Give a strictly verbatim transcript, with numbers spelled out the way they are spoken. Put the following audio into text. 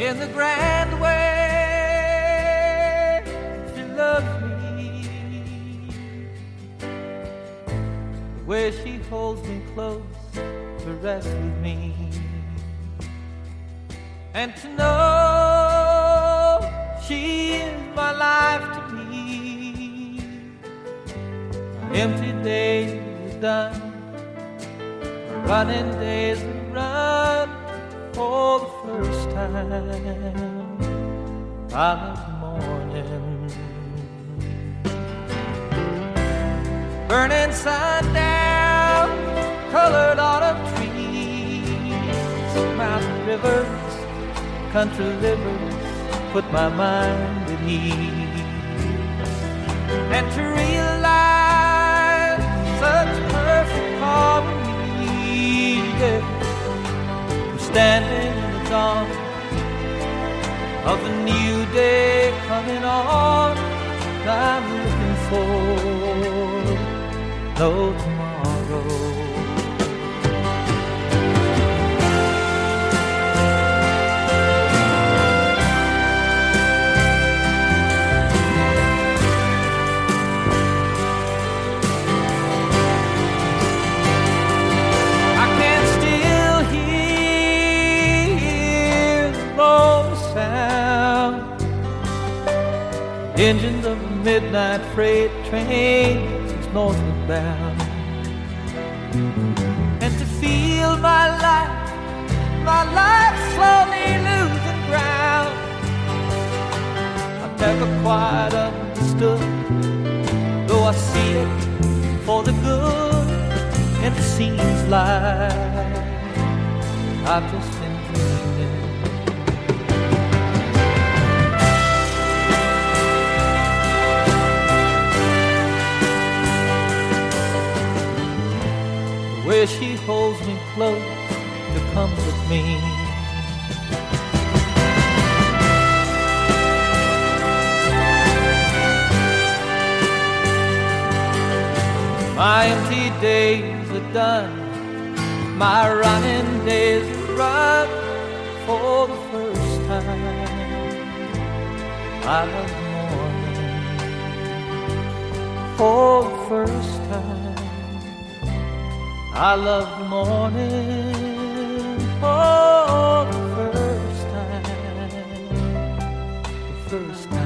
in the grand way she loves me, the way she holds me close to rest with me, and to know she is my life to me. Empty days are done, running days are run. For the first time, I love morning. Burning sundown, colored autumn trees, mountain rivers, country livers, put my mind at ease. And to realize such perfect harmony, yeah. Standing in the dawn of a new day coming on, I'm looking for no tomorrow. Engines of a midnight freight train is northward bound, and to feel my life, my life slowly losing ground. I've never quite understood, though I see it for the good, and it seems like I've just been dreaming. Where she holds me close to comfort me, my empty days are done, my running days are run. For the first time, I love morning. For the first time, I love the morning. For the first time, the first time.